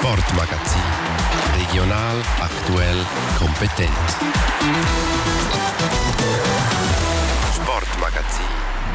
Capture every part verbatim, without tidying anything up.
Sportmagazin. Regional, aktuell, kompetent. Sportmagazin.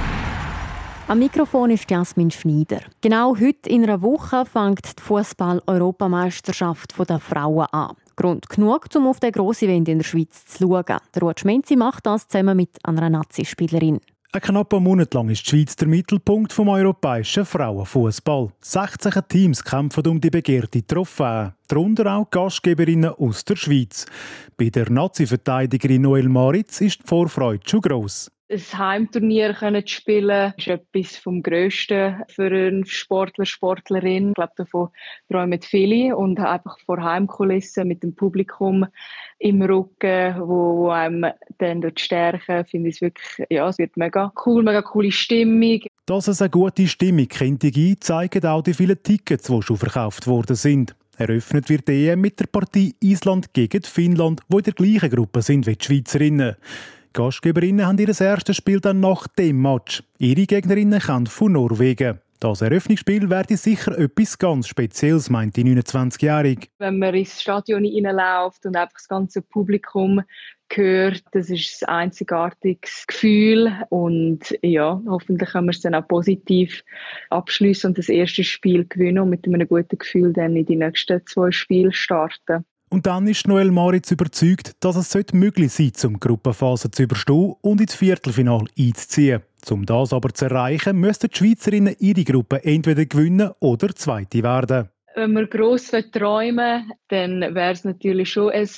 Am Mikrofon ist Jasmin Schneider. Genau heute in einer Woche fängt die Fußball-Europameisterschaft der Frauen an. Grund genug, um auf den grossen Event in der Schweiz zu schauen. Der Ruud Schmenzi macht das zusammen mit einer Nazi-Spielerin. Ein knapper Monat lang ist die Schweiz der Mittelpunkt des europäischen Frauenfußball. sechzehn Teams kämpfen um die begehrte Trophäe, darunter auch Gastgeberinnen aus der Schweiz. Bei der Nazi-Verteidigerin Noel Maritz ist die Vorfreude schon gross. Ein Heimturnier zu spielen, ist etwas vom Grössten für einen Sportler, Sportlerin. Ich glaube, davon träumen viele. Und einfach vor Heimkulissen mit dem Publikum im Rücken, wo einem dann dort stärken, finde ich es wirklich, ja, es wird mega cool, mega coole Stimmung. Dass es eine gute Stimmung könnte geben, zeigen auch die vielen Tickets, die schon verkauft worden sind. Eröffnet wird die E M mit der Partie Island gegen Finnland, die in der gleichen Gruppe sind wie die Schweizerinnen. Die Gastgeberinnen haben ihr erstes Spiel dann nach dem Match. Ihre Gegnerinnen kommen von Norwegen. Das Eröffnungsspiel werde sicher etwas ganz Spezielles, meint die neunundzwanzigjährige. Wenn man ins Stadion reinläuft und einfach das ganze Publikum hört, das ist ein einzigartiges Gefühl. Und ja, hoffentlich können wir es dann auch positiv abschließen und das erste Spiel gewinnen und mit einem guten Gefühl dann in die nächsten zwei Spiele starten. Und dann ist Noel Maritz überzeugt, dass es möglich sein sollte, um die Gruppenphase zu überstehen und ins Viertelfinale einzuziehen. Um das aber zu erreichen, müssten die Schweizerinnen ihre Gruppe entweder gewinnen oder Zweite werden. Wenn wir gross träumen, dann wäre es natürlich schon ein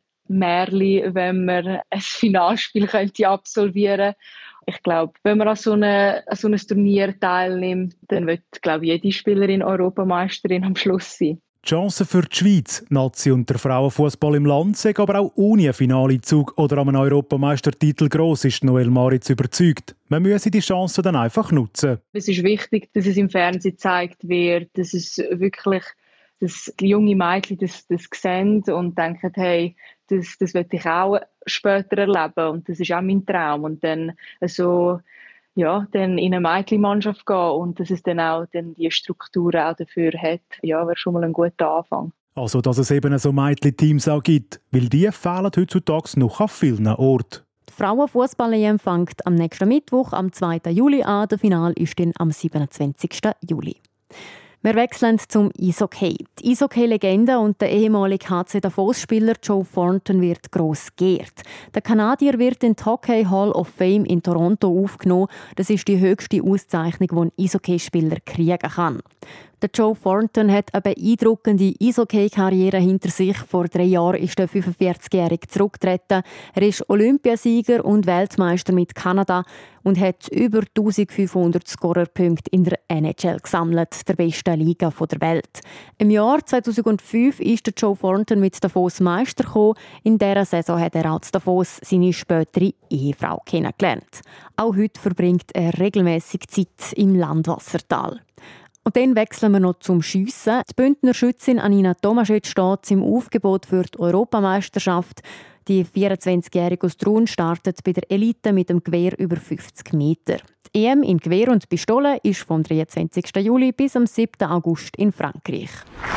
Märchen, wenn wir ein Finalspiel könnte absolvieren könnte. Ich glaube, wenn man an so, eine, an so ein Turnier teilnimmt, dann wird, glaube ich, jede Spielerin Europameisterin am Schluss sein. Die Chancen für die Schweiz, Nazi und der Frauenfußball im Land, sind aber auch ohne einen Finaleinzug oder einen Europameistertitel gross, ist Noel Maritz überzeugt. Man müsse die Chancen dann einfach nutzen. Es ist wichtig, dass es im Fernsehen gezeigt wird, dass es wirklich, dass die junge Mädchen das, das sehen und denken, hey, das, das will ich auch später erleben und das ist auch mein Traum. Und dann so, ja, dann in eine Mädchenmannschaft gehen und dass es dann auch dann die Strukturen auch dafür hat, ja, wäre schon mal ein guter Anfang. Also, dass es eben so Mädchen-Teams auch gibt, weil die fehlen heutzutage noch an vielen Orten. Die Frauenfußball-E M fängt am nächsten Mittwoch, am zweiten Juli an. Der Final ist dann am siebenundzwanzigsten Juli. Wir wechseln zum Eishockey. Die Eishockey-Legende und der ehemalige H C Davos-Spieler Joe Thornton wird gross geehrt. Der Kanadier wird in die Hockey Hall of Fame in Toronto aufgenommen. Das ist die höchste Auszeichnung, die ein Eishockeyspieler kriegen kann. Der Joe Thornton hat eine beeindruckende Eishockey-Karriere hinter sich. Vor drei Jahren ist der fünfundvierzigjährige zurückgetreten. Er ist Olympiasieger und Weltmeister mit Kanada und hat über eintausendfünfhundert Scorerpunkte in der N H L gesammelt, der besten Liga der Welt. Im Jahr zweitausendfünf ist der Joe Thornton mit Davos Meister gekommen. In dieser Saison hat er als Davos seine spätere Ehefrau kennengelernt. Auch heute verbringt er regelmäßig Zeit im Landwassertal. Und dann wechseln wir noch zum Schiessen. Die Bündner Schützin Anina Tomaschitsch steht im Aufgebot für die Europameisterschaft. Die vierundzwanzigjährige aus Trun startet bei der Elite mit dem Gewehr über fünfzig Meter. Die E M in Gewehr und Pistole ist vom dreiundzwanzigsten Juli bis am siebten August in Frankreich.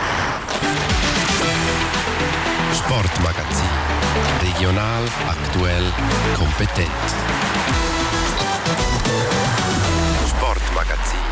Sportmagazin. Regional, aktuell, kompetent. Sportmagazin.